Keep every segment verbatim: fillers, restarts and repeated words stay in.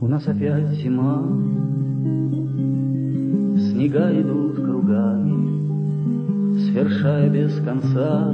У нас опять зима, снега идут кругами, свершая без конца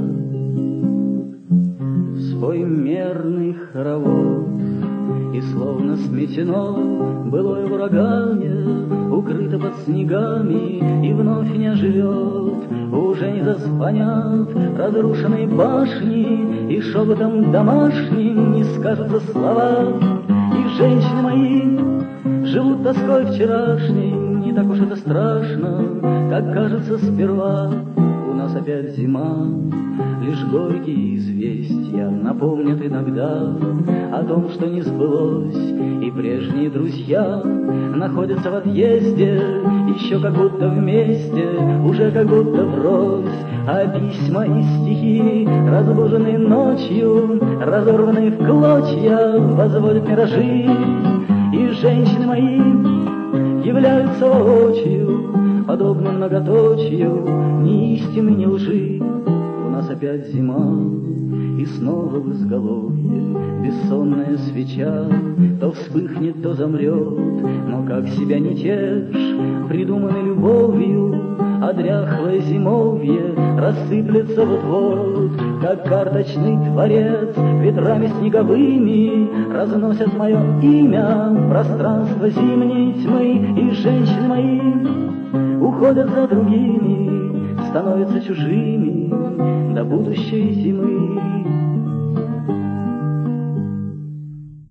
свой мерный хоровод. И словно сметено былое врагами, укрыто под снегами, и вновь не оживет, уже не зазвонят разрушенные башни, и шепотом домашним не скажутся слова. И женщины мои живут тоской вчерашней, не так уж это страшно, как кажется сперва. У нас опять зима, лишь горькие известия напомнят иногда о том, что не сбылось, и прежние друзья находятся в отъезде, еще как будто вместе, уже как будто врозь. А письма и стихи, разбуженные ночью, разорванные в клочья, возводят миражи. И женщины мои являются воочию, подобно многоточию ни истины, ни лжи. У нас опять зима, и снова в изголовье бессонная свеча то вспыхнет, то замрет, но как себя не тешь, придуманной любовью, а дряхлое зимовье рассыплется вот-вот, как карточный дворец ветрами снеговыми разносят мое имя в пространство зимней тьмы. И женщины мои уходят за другими, становятся чужими до будущей зимы.